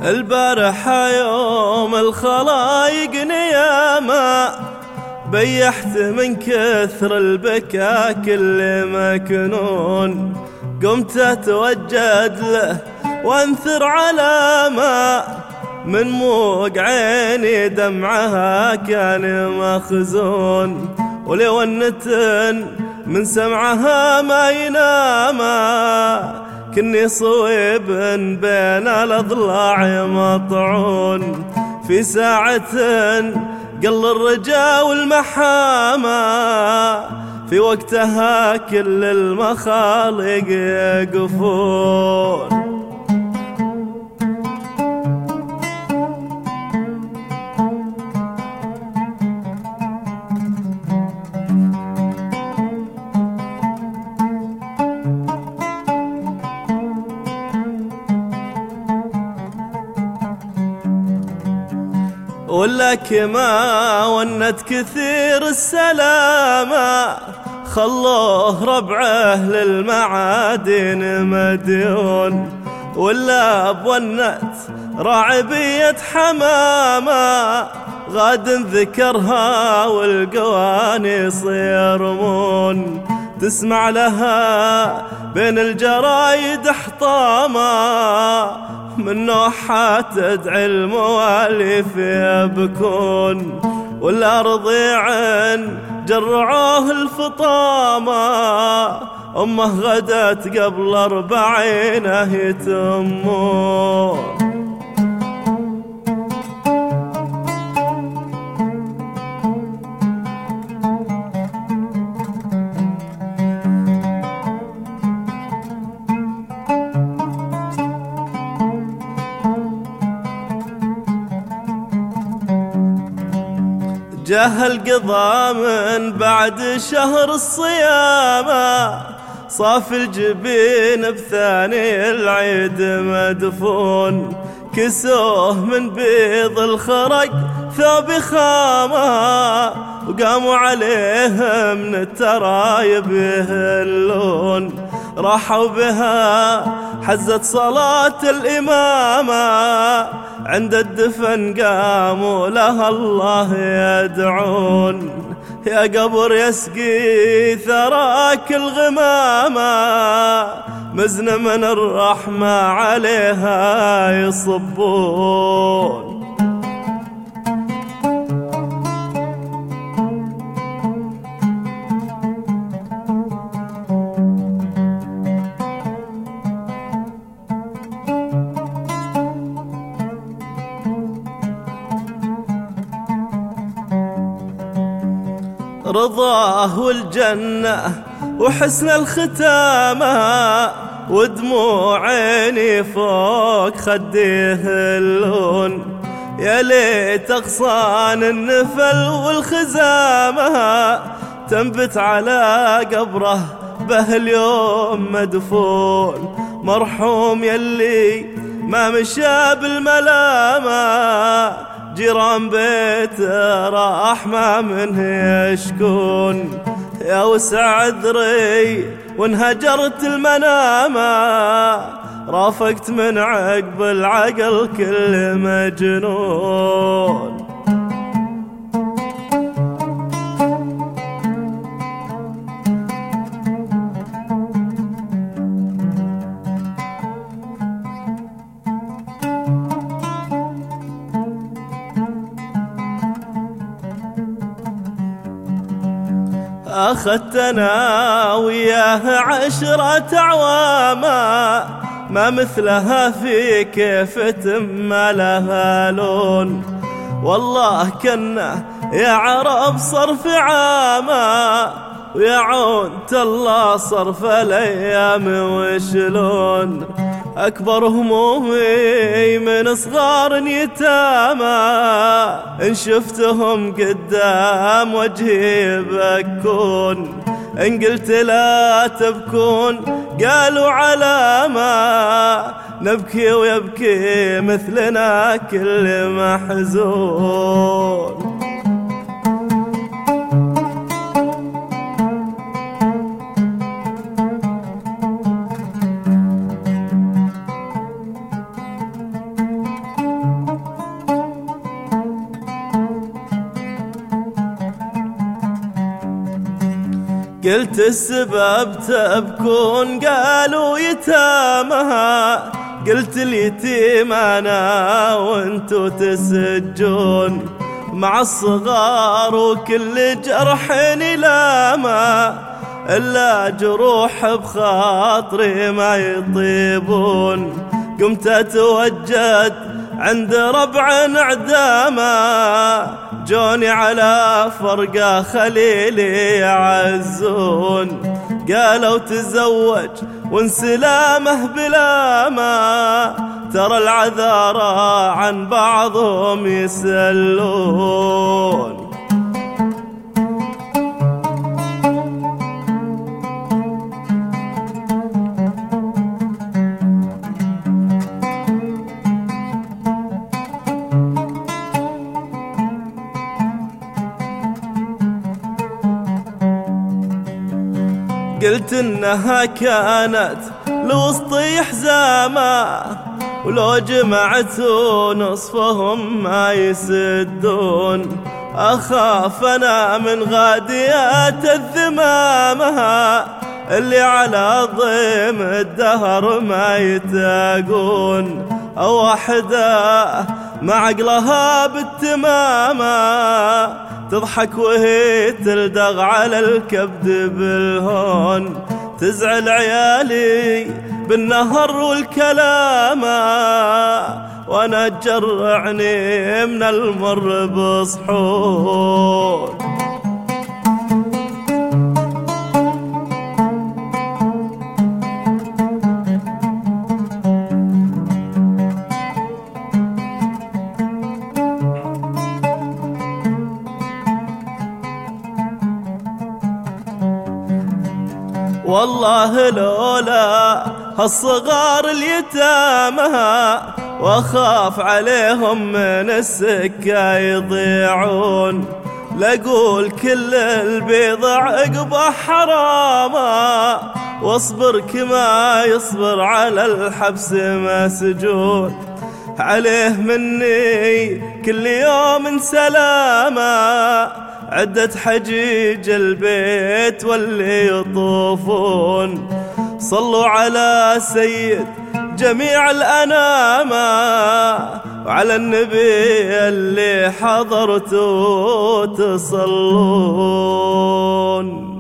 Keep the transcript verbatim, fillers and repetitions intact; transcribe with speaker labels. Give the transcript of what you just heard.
Speaker 1: البارحة يوم الخلايق نياما بيحت من كثر البكا كل مكنون، قمت اتوجد له وانثر على ما من موق عيني دمعها كان مخزون، ولو النتن من سمعها ما يناما كني صويب بين الأضلاع مطعون، في ساعة قل الرجا والمحامة في وقتها كل المخالق يقفون. ولك ما ونت كثير السلامة خلوه ربعه للمعادن مديون، ولا بونت راعبية حمامة غاد ذكرها والقوانيص يرمون، تسمع لها بين الجرايد حطامة من نوحة تدعي المواليف يبكون، والأرض عن جرعوه الفطامة أمه غدت قبل أربعينه يتمون. جاه القضاء من بعد شهر الصيامة صاف الجبين بثاني العيد مدفون، كسوه من بيض الخرق ثوب خامة وقاموا عليهم من الترايب يهلون، راحوا بها حزت صلاة الإمامة عند الدفن قاموا لها الله يدعون، يا قبر يسقي ثراك الغمامة مزن من الرحمة عليها يصبون. رضاه والجنة وحسن الختامة ودموع عيني فوق خديه اللون، يا ليت أغصان النفل والخزامة تنبت على قبره به اليوم مدفون، مرحوم يلي ما مشى بالملامة جيران بيت راح ما منه يشكون، يا وسع عذري وانهجرت المنامة رافقت من عقب العقل كل مجنون. أخذتنا وياه عشرة أعواما ما مثلها في كيفة ما لها لون، والله كنا يا عرب صرف عاما ويا عون الله صرف الأيام وشلون، أكبر همومي من صغار يتامى إن شفتهم قدام وجهي بكون، إن قلت لا تبكون قالوا على ما نبكي ويبكي مثلنا كل محزون. قلت السبب تبكون قالوا يتامها، قلت اليتيم أنا وانتو تسجون مع الصغار وكل جرح نلاما، إلا جروح بخاطري ما يطيبون. قمت أتوجد عند ربع عداما، جوني على فرقة خليلي يعزون، قالوا تزوج وانسلامه بلا ما، ترى العذارى عن بعضهم يسلون. قلت إنها كانت لوسطي حزامة، ولو جمعتوا نصفهم ما يسدون، أخاف أنا من غاديات الذمامة اللي على ضيم الدهر ما يتاقون، أو واحدة مع عقلها بالتمامة تضحك وهي تلدغ على الكبد بالهون، تزعل عيالي بالنهر والكلامة وانا تجرعني من المر بصحون. والله لولا هالصغار اليتامى واخاف عليهم من السكة يضيعون، لقول كل البيض عقبه حراما، واصبر كما يصبر على الحبس مسجون، عليه مني كل يوم سلامة عدة حجيج البيت واللي يطوفون، صلوا على سيد جميع الأنامة وعلى النبي اللي حضرتوا تصلون.